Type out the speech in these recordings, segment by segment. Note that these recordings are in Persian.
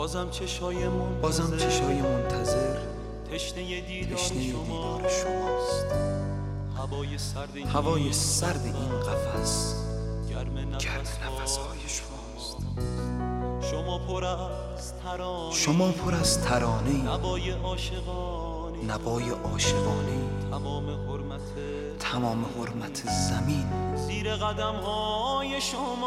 بازم چشای منتظر تشنه دیدار شماست. هوای سرد این قفس گرم نفسهای شماست. شما پر از ترانه نوای عاشقانه تمام حرمت زمین زیر قدم های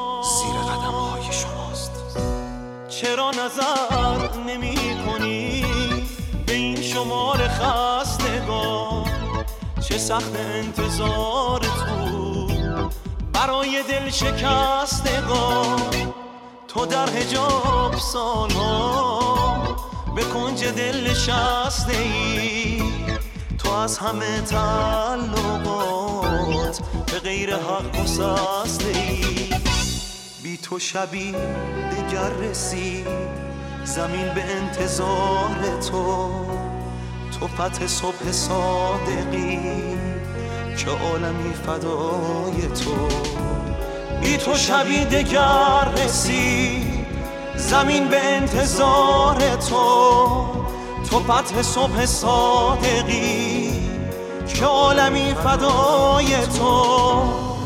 شماست. چرا نظر نمی کنی به این شمار خستگان؟ چه سخت انتظار تو برای دل شکستگان. تو در حجاب سالها به کنج دل نشسته ای. تو از همه تعلقات به غیر حق گسسته ای. بی تو شبی دگر رسید زمین به انتظار تو. تو فتح صبح صادقی که عالمی فدای تو. بی تو شبی دگر رسید زمین به انتظار تو. تو فتح صبح صادقی که عالمی فدای تو.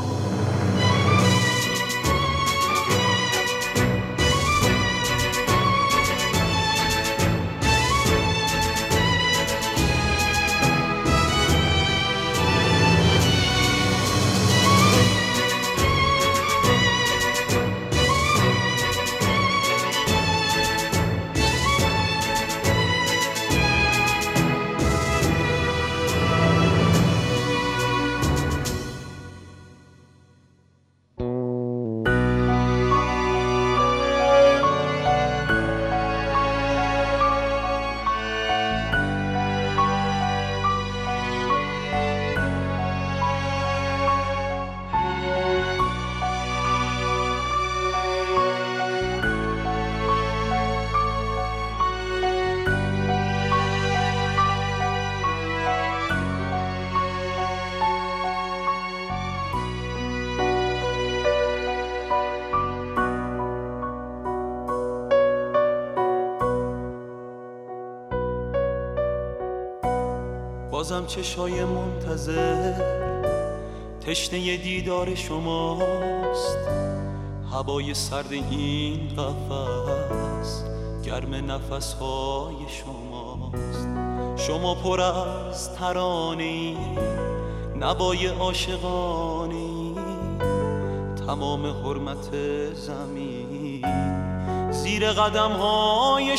بازم چشای منتظر تشنه دیدار شماست. هوای سرد این قفس گرم نفسهای شماست. شما پر از ترانه نوای عاشقانه تمام حرمت زمین زیر قدم های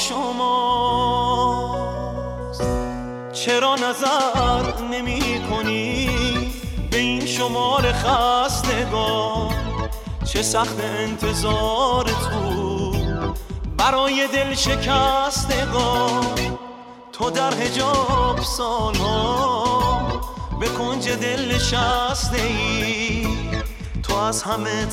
شماست. چرا نظر نمی کنی به این شمار خستگان؟ چه سخت انتظار تو برای دل شکستگان. تو در حجاب سالها به کنج دل نشسته ای. تو از همه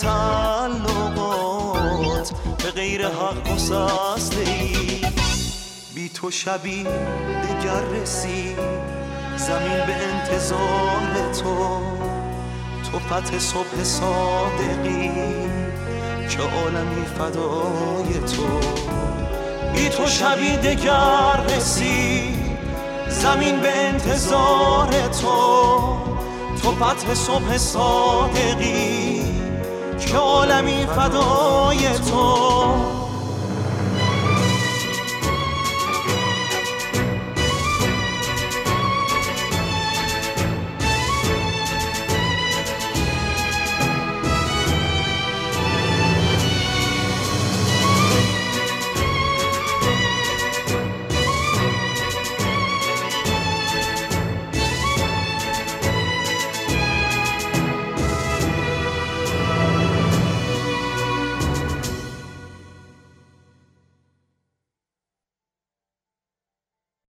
تعلقات به غیر حق گسسته ای. بی تو شبی دگر رسید زمین به انتظار تو. تو فتح صبح صادقی که عالمی فدای تو. بی تو شبی دگر رسید زمین به انتظار تو. تو فتح صبح صادقی که عالمی فدای تو.